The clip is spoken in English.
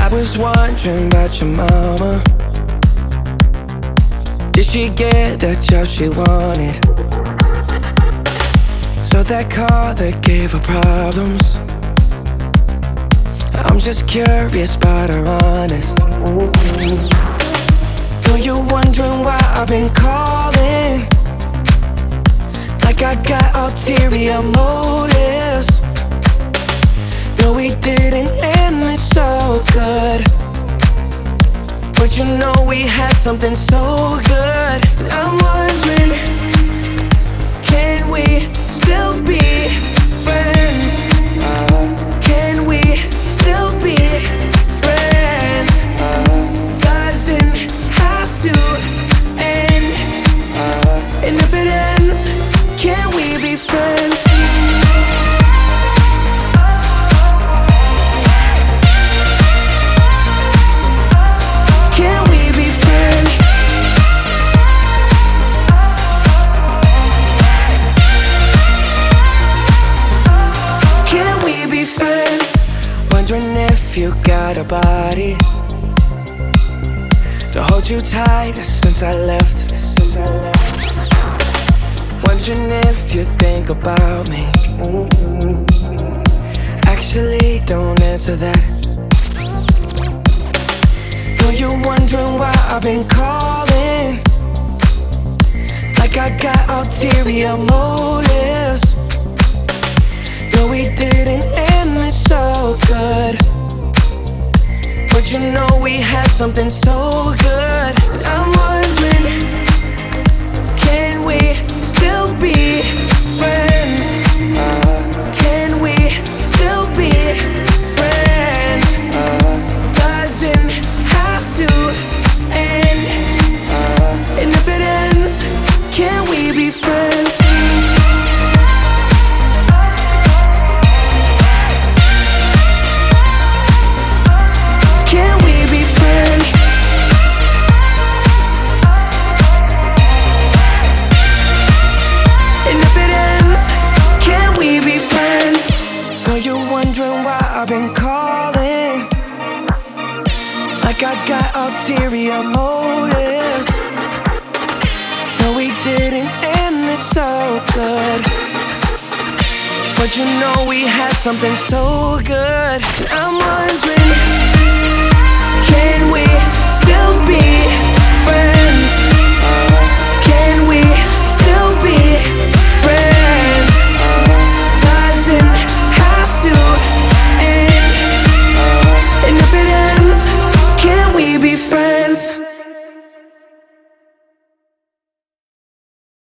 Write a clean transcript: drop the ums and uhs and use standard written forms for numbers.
was wondering about your mama. Did she get that job she wanted? So that car that gave her problems. I'm just curious about her honest. Know you're wondering why I've been calling, like I got ulterior motives. No, we didn't end it so good, but you know we had something so good. I'm wondering, can we still be friends? Can we still be friends? Doesn't have to end, and if it ends, can we be friends? Wondering if you got a body to hold you tight since I left. Wondering if you think about me. Actually, don't answer that. Know you're wondering why I've been calling, like I got ulterior motives. No, we didn't end it so good, but you know we had something so good. I'm wondering, can we still be friends? Can we still be friends? Doesn't have to end, and if it ends, can we be friends? I've been calling, like I got ulterior motives. No, we didn't end this so good, but you know we had something so good. I'm wondering, can we still be friends? Can we still be friends? Doesn't have to. And if it ends, can we be friends?